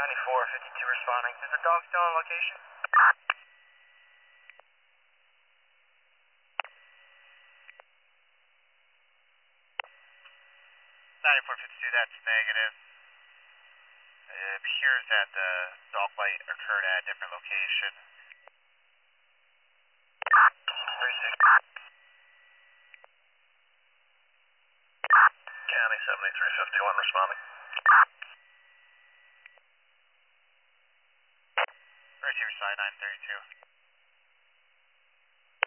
9452 responding. Is the dog still on location? 9452, that's negative. It appears that the dog bite occurred at a different location. 36. County 7351 responding. Receiver side 932.